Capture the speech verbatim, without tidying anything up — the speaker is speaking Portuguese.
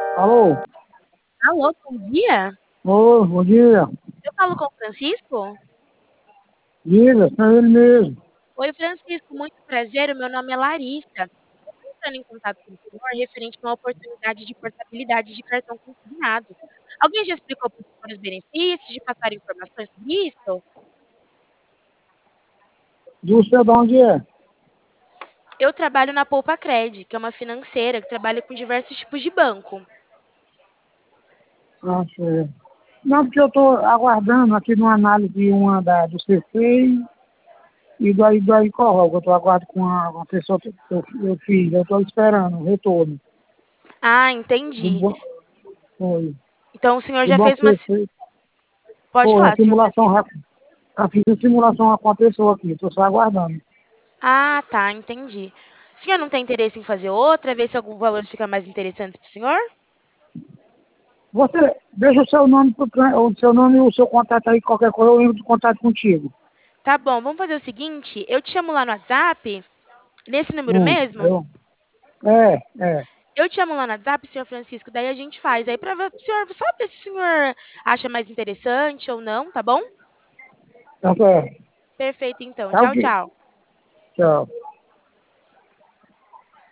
Alô? Alô, bom dia. Ô, bom dia. Eu falo com o Francisco? Diga, é ele mesmo. Oi, Francisco, muito prazer. O meu nome é Larissa. Estou entrando em contato com o senhor referente a uma oportunidade de portabilidade de cartão consignado. Alguém já explicou para o senhor os benefícios de passar informações sobre isso? Do seu de onde é? Eu trabalho na Poupa Cred, que é uma financeira que trabalha com diversos tipos de banco. Ah, sei. Não, porque eu estou aguardando aqui numa análise uma da, do C C I e do, aí- do Corral, que eu estou aguardando com a, uma pessoa que eu, eu fiz. Eu estou esperando o retorno Ah, do, entendi. ban- foi, Então o senhor do já Banco fez uma. si- C C I. Pode Foi, a falar, senhor simulação Francisco. rápida. Eu fiz a simulação com a pessoa aqui, estou só aguardando. Ah, tá, entendi. O senhor não tem interesse em fazer outra, ver se algum valor fica mais interessante para o senhor? Você deixa o seu nome, pro can- o seu nome e o seu contato aí, qualquer coisa, eu entro em contato contigo. Tá bom, vamos fazer o seguinte, eu te chamo lá no WhatsApp, nesse número Hum, mesmo? eu, é, é. Eu te chamo lá no WhatsApp, senhor Francisco, daí a gente faz aí pra ver, o senhor sabe se o senhor acha mais interessante ou não, tá bom? Tá certo. Perfeito, então. Tá Tchau, ok. tchau. Tchau.